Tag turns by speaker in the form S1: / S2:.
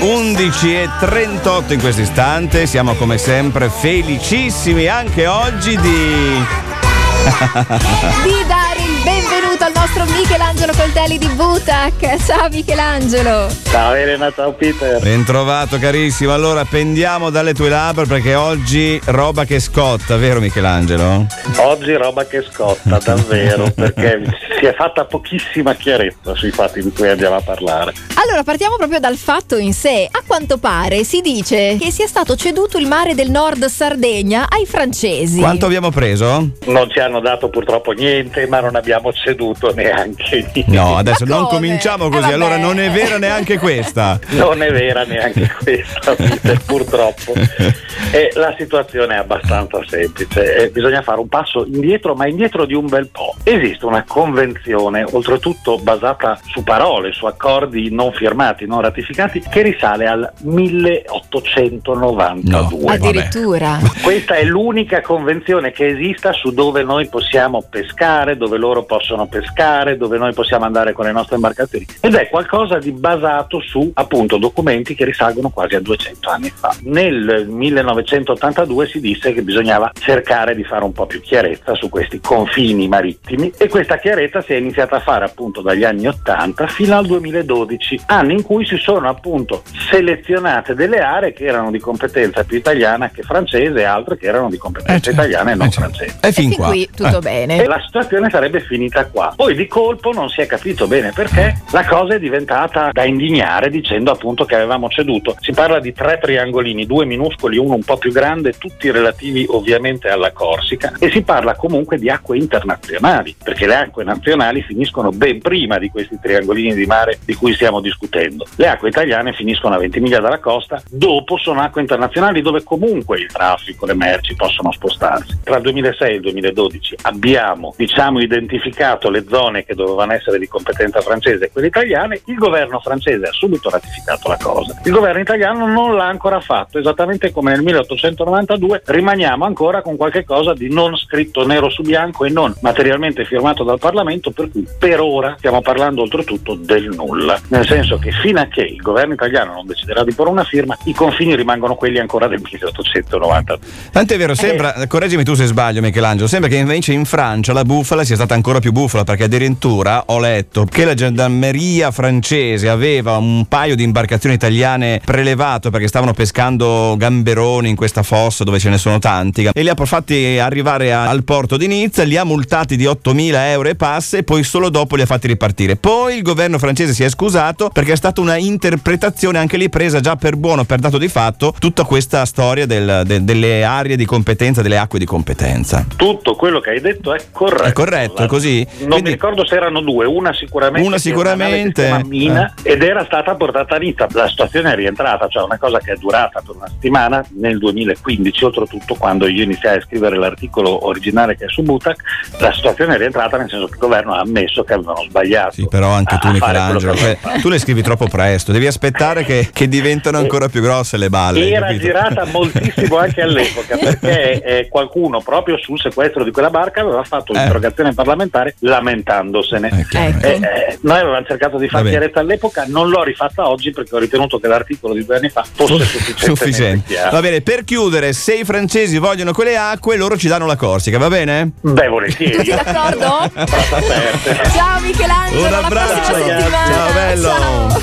S1: 11:38 in questo istante. Siamo come sempre felicissimi anche oggi di
S2: dare il benvenuto al nostro Michelangelo Coltelli di Butac. Ciao Michelangelo.
S3: Ciao Elena, ciao Peter.
S1: Ben trovato carissimo. Allora pendiamo dalle tue labbra perché oggi roba che scotta, vero Michelangelo?
S3: Oggi roba che scotta davvero, perché si è fatta pochissima chiarezza sui fatti di cui andiamo a parlare.
S2: Allora partiamo proprio dal fatto in sé. A quanto pare si dice che sia stato ceduto il mare del Nord Sardegna ai francesi.
S1: Quanto abbiamo preso?
S3: Non ci hanno dato purtroppo niente, ma non abbiamo ceduto neanche niente.
S1: No, adesso
S2: Ma
S1: non
S2: come?
S1: cominciamo così, allora non è vera neanche questa.
S3: Non è vera neanche questa, Peter, purtroppo. E la situazione è abbastanza semplice. Bisogna fare un passo indietro, ma indietro di un bel po'. Esiste una convenzione, oltretutto basata su parole, su accordi non firmati, non ratificati, che risale al 1892.
S1: No,
S2: addirittura.
S3: Questa è l'unica convenzione che esista su dove noi possiamo pescare, dove loro possono pescare, dove noi possiamo andare con le nostre imbarcazioni, ed è qualcosa di basato su appunto documenti che risalgono quasi a 200 anni fa. Nel 1982 si disse che bisognava cercare di fare un po' più chiarezza su questi confini marittimi, e questa chiarezza si è iniziata a fare appunto dagli anni 80 fino al 2012, anni in cui si sono appunto selezionate delle aree che erano di competenza più italiana che francese e altre che erano di competenza italiana e non francese.
S1: E fin qua
S2: qui tutto bene.
S3: E la situazione sarebbe finita qua. Poi di colpo non si è capito bene perché la cosa è diventata da indignare, dicendo appunto che avevamo ceduto. Si parla di 3 triangolini, 2 minuscoli, uno un po' più grande, tutti relativi ovviamente alla Corsica, e si parla comunque di acque internazionali, perché le acque nazionali finiscono ben prima di questi triangolini di mare di cui stiamo discutendo. Le acque italiane finiscono a 20 miglia dalla costa, dopo sono acque internazionali dove comunque il traffico, le merci possono spostarsi. Tra il 2006 e il 2012 abbiamo identificato le zone che dovevano essere di competenza francese e quelle italiane. Il governo francese ha subito ratificato la cosa, il governo italiano non l'ha ancora fatto, esattamente come nel 1892 rimaniamo ancora con qualche cosa di non scritto nero su bianco e non materialmente firmato dal Parlamento, per cui per ora stiamo parlando oltretutto del nulla, nel senso che fino a che il governo italiano non deciderà di porre una firma, i confini rimangono quelli ancora del 1892.
S1: Tant'è vero, sembra, correggimi tu se sbaglio Michelangelo, sembra che invece in Francia la bufala sia stata ancora più bufala, perché addirittura ho letto che la gendarmeria francese aveva un paio di imbarcazioni italiane prelevato perché stavano pescando gamberoni in questa fossa dove ce ne sono tanti, e li ha fatti arrivare al porto di Nizza, li ha multati di 8.000 euro e passa, e poi solo dopo li ha fatti ripartire. Poi il governo francese si è scusato perché è stata una interpretazione anche lì presa già per buono, per dato di fatto, tutta questa storia delle aree di competenza, delle acque di competenza.
S3: Tutto quello che hai detto è corretto.
S1: È corretto, è così?
S3: Non mi ricordo se erano 2, una sicuramente Mina, ed era stata portata a Nizza. La situazione è rientrata, cioè una cosa che è durata per una settimana nel 2015, oltretutto quando io iniziai a scrivere l'articolo originale che è su Butac, la situazione è rientrata nel senso che il governo ha ammesso che avevano sbagliato.
S1: Sì, però anche tu Michelangelo, tu le scrivi troppo presto, devi aspettare che diventano ancora più grosse le balle.
S3: Era
S1: capito?
S3: girata moltissimo anche all'epoca, perché qualcuno proprio sul sequestro di quella barca aveva fatto un'interrogazione parlamentare lamentandosene. Noi avevamo cercato di fare chiarezza all'epoca, non l'ho rifatta oggi perché ho ritenuto che l'articolo di 2 anni fa fosse sufficiente.
S1: Va bene, per chiudere, se i francesi vogliono quelle acque, loro ci danno la Corsica, va bene?
S3: Beh, volentieri.
S2: Tutti d'accordo?
S3: Ciao
S2: Ciao Michelangelo,
S1: Un
S2: alla
S1: abbraccio,
S2: prossima settimana.
S1: ciao bello.
S2: Ciao.